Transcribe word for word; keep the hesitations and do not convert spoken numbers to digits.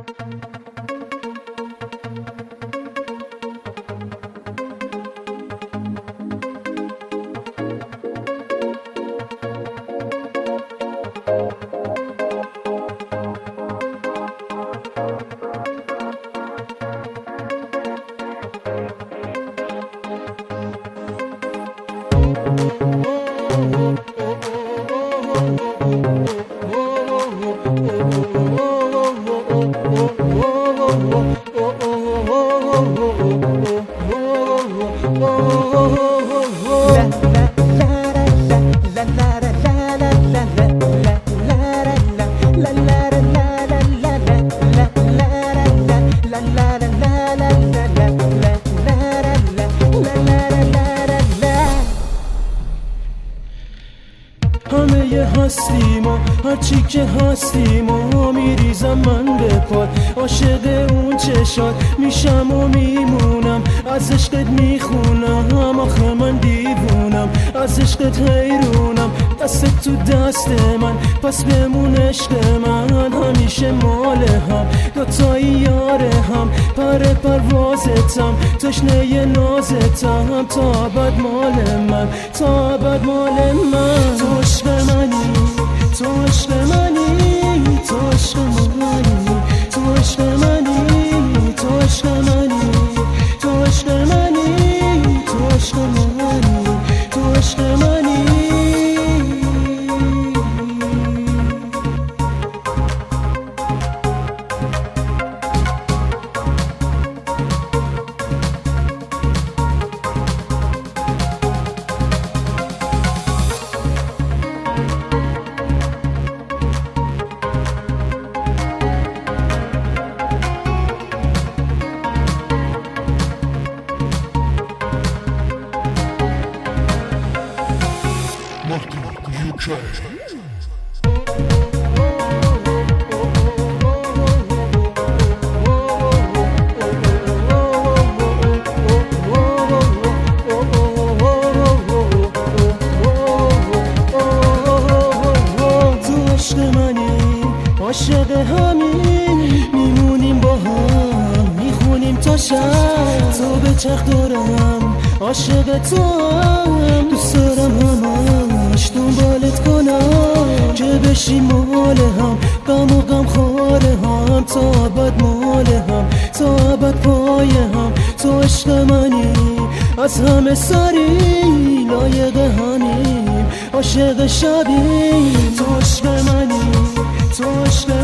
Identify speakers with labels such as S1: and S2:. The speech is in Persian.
S1: همه هستیم و هرچی که هستیم و میریزم من به پاد، عاشق اون چشات میشم و میمونم، از عشقت میخونم، آخه من دیوونم، از عشقت حیرونم، دست تو دست من، پس بمون عشق من، همیشه مال هم، دوتایی یاره هم، پر پروازتم، تشنه نازتم، تا ابد مال من، تا ابد مال من. تو عشق منی، تو عشق منی، تو عشق منی، تو عشق منی، تو عشق منی، تو عشق منی، تو عشق منی، تو عشق منی. عاشق همین میمونیم با هم، میخونیم تا شب، تو به چرخ دارم، عاشق تو هم، دوست دارم همش دنبالت کنم، که بشیم مال هم، غم و غم خاره هم، تا ابد مال هم، تا ابد پای هم. تو عشق منی، از همه سری لایق همیم، عاشق شبیم. تو عشق منی، تو عشق